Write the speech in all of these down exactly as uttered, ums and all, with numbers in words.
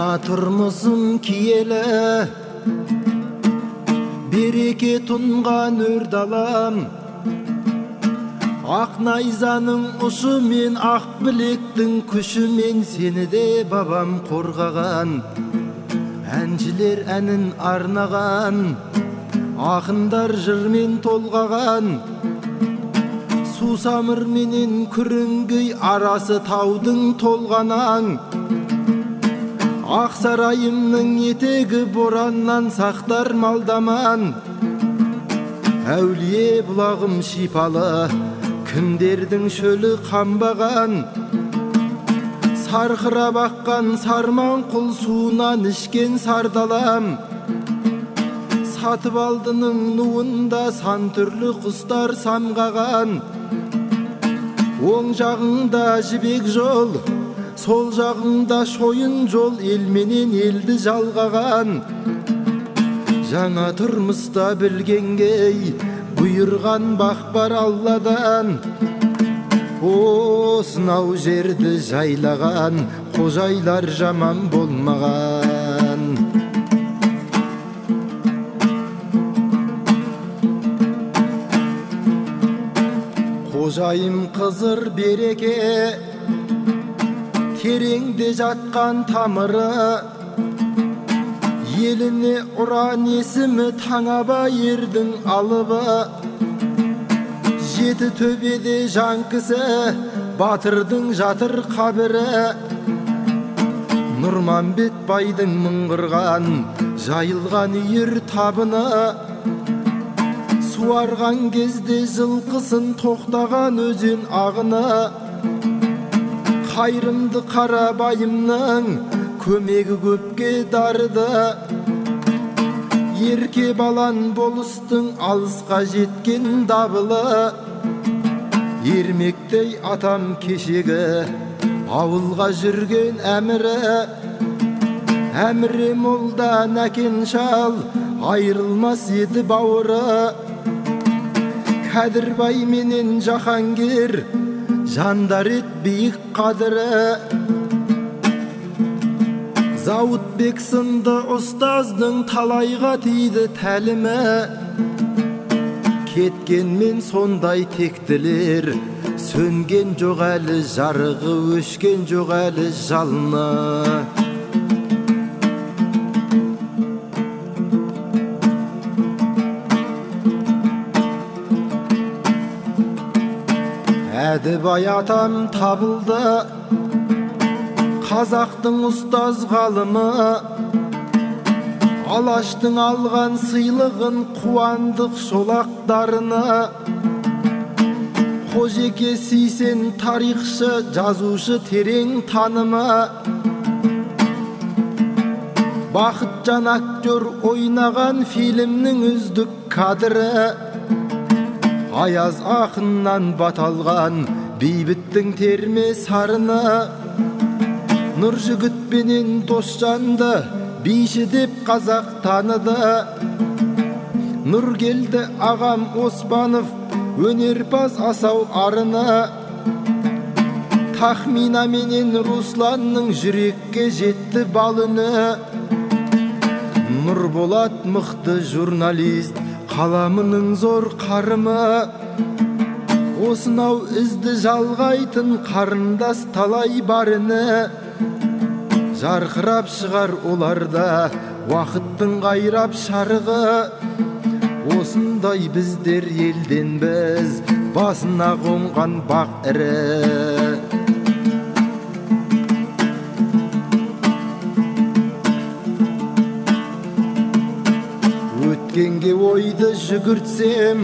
Жаңа тұрмысым киелі, береке тұнған өр далам. Ақ найзаның ұшымен, ақ білектің күшімен сені де бабам қорғаған. Әншілер әнін арнаған, ақындар жырмен толғаған. Сусамыр менен күрінгей арасы таудың толғанаң. Ақ сарайымның етегі бораннан сақтар малдаман. Әулие бұлағым шипалы, кімдердің шөлі қамбаған. Сарқырап аққан сарман құл суынан ішкен сардалам. Сатып алдының нуында сан түрлі құстар самғаған. Оң жағыңда жібек жол, сол жағыңда шойын жол, елменен елді жалғаған. Жаңа тұрмыста білгенгей, бұйырған бақ бар Алладан. Осынау жерді жайлаған, қожайлар жаман болмаған. Қожайым қызыр береке, тереңде жатқан тамыры. Еліне ұран есімі Таңаба ердің алыбы. Жеті төбеде жан кісі, батырдың жатыр қабірі. Нұрманбет байдың мыңғырған, жайылған үйір табыны. Суарған кезде жылқысын тоқтаған өзен ағыны. Қайрымды қарабайымның көмегі көпке дарыды. Ерке балан болыстың алысқа жеткен дабылы. Ермектей атам кешегі ауылға жүрген әмірі. Әміре молда нәкен шал, айрылмас еді бауыры. Кәдірбай менен Жахангер, жандар ет биік қадыры. Зауытбек сынды ұстаздың талайға тиді тәлімі. Кеткенмен сондай тектілер, сөнген жоқ әлі жарығы, өшкен жоқ әлі жалыны. Әдібай атам табылды, қазақтың ұстаз ғалымы. Алаштың алған сыйлығын қуандық шолақтарыны. Қожеке Сейсен тарихшы, жазушы терең танымы. Бақытжан актер ойнаған фильмнің үздік кадры. Аяз ақыннан баталған бейбіттің терме сарыны. Нұржігітпенен Досжанды биші деп қазақ таныды. Нұргелді ағам Оспанов өнерпаз асау арыны. Тахмина менен Русланның жүрекке жетті бал үні. Нұрболат мықты журналист, қаламының зор қарымы. Осынау ізді жалғайтын қарындас талай барыны. Жарқырап шығар оларда уақыттың қайрап шарығы. Осындай біздер елден біз, басына қонған бақ ірі. Өткенге ойды жүгіртсем,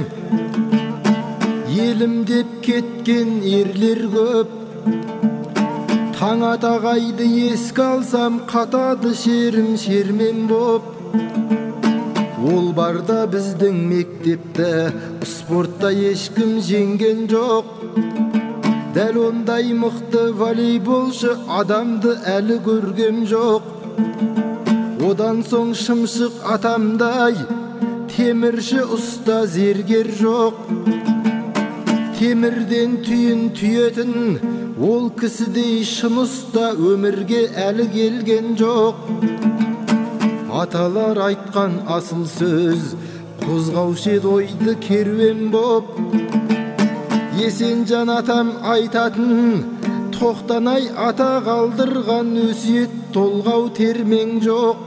елім деп кеткен ерлер көп. Таң атағайды еске алсам, қатады шерім шермен боп. Ол барда біздің мектепті, спортта ешкім жеңген жоқ. Дәл ондай мықты волейболшы адамды әлі көргем жоқ. Одан соң Шымшық атамдай темірші ұста зергер жоқ. Темірден түйін түйетін Ол кісідей шын ұста өмірге әлі келген жоқ. Аталар айтқан асыл сөз қозғаушы еді ойды керуен боп. Есенжан атам айтатын, тоқтанай ата қалдырған өсиет толғау термең жоқ.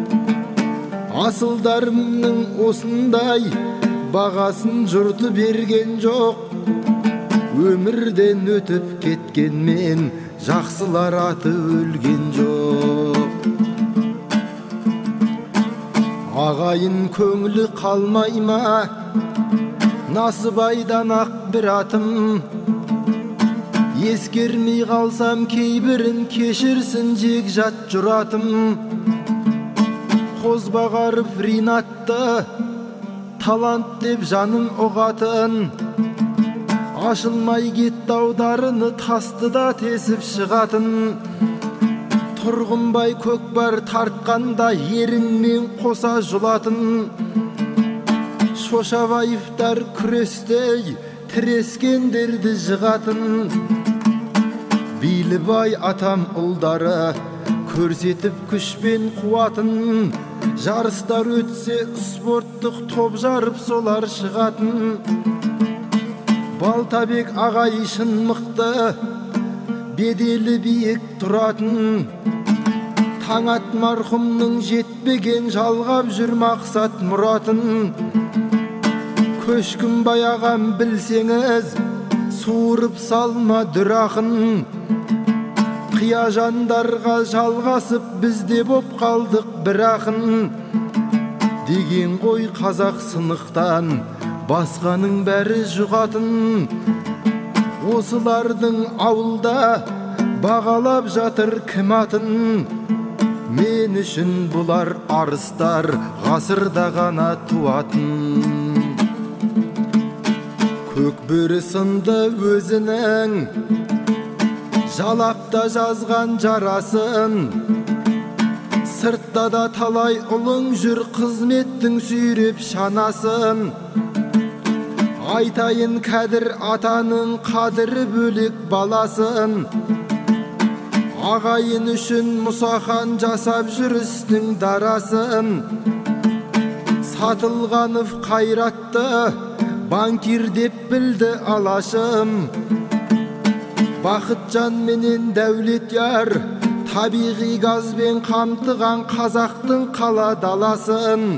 Асылдарымның осындай бағасын жұрты берген жоқ. Өмірден өтіп кеткенмен жақсылар аты өлген жоқ. Ағайын көңілі қалмай ма, Насыбайдан ақ бір атым. Ескермей қалсам кейбірін кешірсін жекжат жұратым. Қозбағаров Ринатты талант деп жаным ұғатын. Ашылмай кетті аударыны тасты да тесіп шығатын. Тұрғынбай көкбар тартқанда ерінмен қоса жұлатын. Шошабаевтар күрестей тірескендерді жығатын. Билібай атам ұлдары көрсетіп күшпен қуатын. Жарыстар өтсе спорттық топ жарып солар шығатын. Балтабек ағай шын мықты, беделі биік тұратын. Таңат марқұмның жетпеген жалғап жүр мақсат мұратын. Көшкінбай ағам білсеңіз, суырып салма дүр ақын. Қия жандарға жалғасып бізде боп қалдық бір ақын. Деген ғой қазақ сынықтан басқаның бәрі жұғатын. Осылардың ауылда бағалап жатыр кім атын. Мен үшін бұлар арыстар ғасырда ғана туатын. Көкбөрі сынды өзінің жалапта жазған жарасын. Сыртта да талай ұлың жүр қызметтің сүйреп шанасын. Айтайын кәдір атаның қадірі бөлек баласын. Ағайын үшін Мұсахан жасап жүрістің дарасын. Сатылғанов қайратты банкир деп білді алашым. Бақытжан менен Дәулет яр табиғи газбен қамтыған қазақтың қала даласын.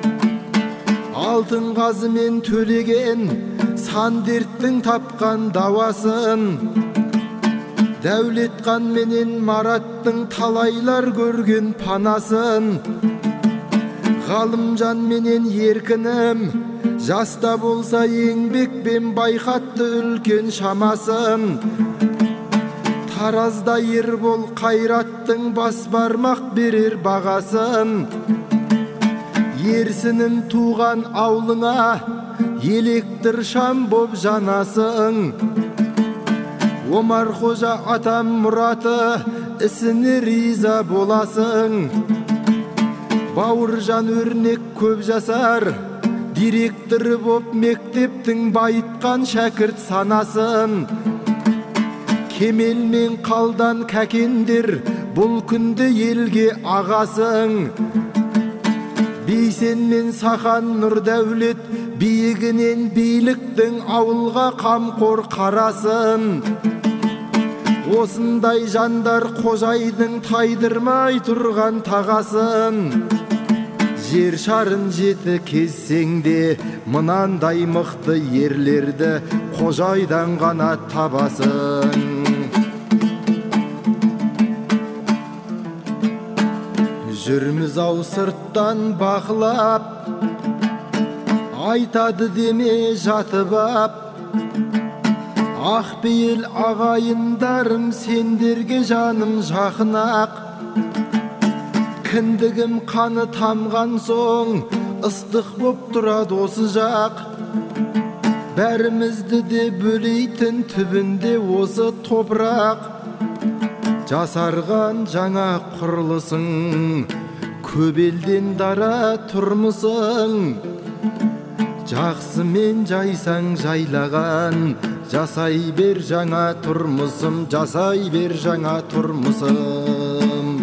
Алтын қазымен төлеген сан дерттің тапқан дауасын. Дәулетқан менен Мараттың талайлар көрген панасын. Ғалымжан менен Еркінім жаста болса еңбекпен байқатты үлкен шамасын. Таразда Ербол Қайраттың бас бармақ берер бағасын. Ерсінім туған аулыңа электр шам боп жанасың. Омар Қожа атам мұраты ісіне риза боласың. Бауыржан өрнек көп жасар директоры боп мектептің байытқан шәкірт санасын. Кемел мен Қалдан кәкендер бұл күнді елге ағасың. Бейсен мен Сахан Нұрдәулет биігінен биліктің ауылға қамқор қарасын. Осындай жандар қожайдың тайдырмай тұрған тағасын. Жер шарын жеті кезсеңде мынандай мықты ерлерді қожайдан ғана табасын. Жүрміз ау сырттан бақылап, айтады деме жатып ап. Ақпейіл ағайындарым сендерге жаным жақын ақ. Кіндігім қаны тамған соң ыстық боп тұрады осы жақ. Бәрімізді де бөлейтін түбінде осы топырақ. Жасарған жаңа құрылысың, көп елден дара тұрмысың. Жақсымен жайсаң жайлаған, жасай бер жаңа тұрмысым, жасай бер жаңа тұрмысым.